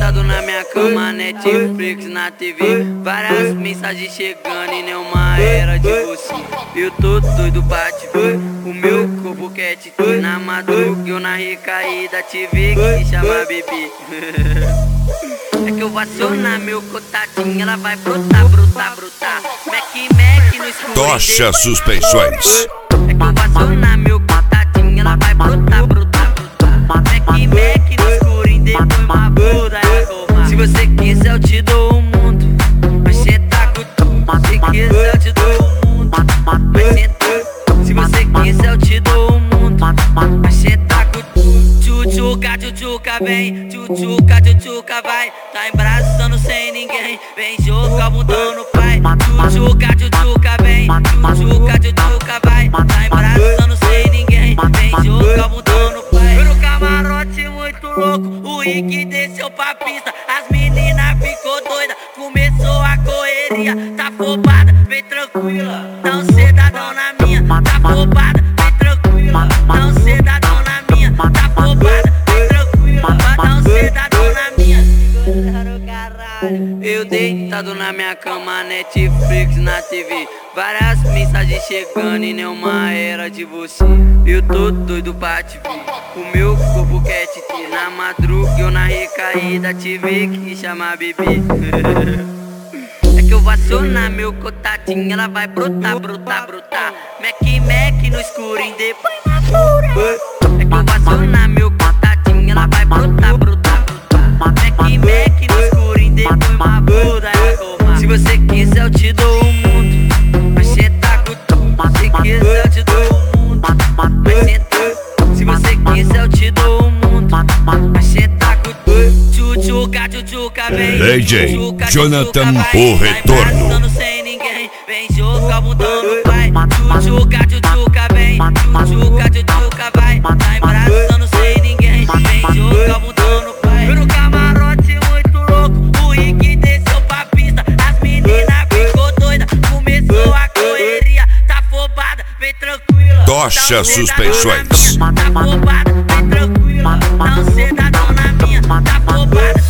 deitado na minha cama, Netflix na TV, várias mensagens chegando e nenhuma era de você. Eu tô doido pra te ver, o meu corpo quer te ter. Na madruga eu na recaída te vi que chama bebê. É que eu vou acionar meu cotadinho, ela vai brotar, brotar, brotar. Mac no escuro. Tocha Suspensões. É que eu vou acionar meu cotadinho, ela vai brotar, brotar, brotar. Mac no escuro e depois uma blusa ela roubar. Se você quiser eu te dou o mundo, mas cê tá com tudo. Se quiser eu te dou o mundo, mas cê tá. Se você quiser eu te dou o mundo, mas cê tá com tudo. Tchutchuca vem, tchutchuca vai. Tá embraçando sem ninguém, vem jogar o bundão no pai. Tchutchuca vem, tchutchuca vai. Tá embraçando sem ninguém, vem jogar o bundão no pai. Eu no camarote muito louco, o Rick desceu pra pista. As meninas ficou doida, começou a correria. Tá afobada, vem tranquila, não cedadão na minha. Tá afobada, vem tranquila, não cedadão na minha. Tá afobada, vem tranquila, não cedadão na minha. Eu deitado na minha cama, Netflix na TV, várias mensagens chegando e nenhuma era de você. Eu tô doido pra te ver, o meu corpo quer te ter. Na madruga eu na recaída te vi que chama bebê. É que eu vou acionar meu cotadinho, ela vai brotar, brotar, brotar. Mac no escuro e depois na pura. É que eu vou acionar meu cotadinho, ela vai brotar, brotar, brotar. Mac no escuro e depois uma blusa ela roubar. Se você quiser eu te dou o mundo, mas cê tá com tudo. Se quiser eu te dou o mundo, mas cê tá. Se você quiser eu te dou o mundo, mas cê tá com tudo. Tchutchuca vem, DJ Jonathan, o retorno. Tá sem ninguém, vem jogar o bundão no pai. Tchutchuca vem, tchutchuca vai. Tá embraçando sem ninguém, vem jogar o bundão no pai. Eu no camarote muito louco, o Rick desceu pra pista. As meninas ficou doida, começou a correria. Tá afobada, vem tranquila, Tocha Suspensões. tá afobada, vem tranquila, não cedadão na minha. Tá afobada.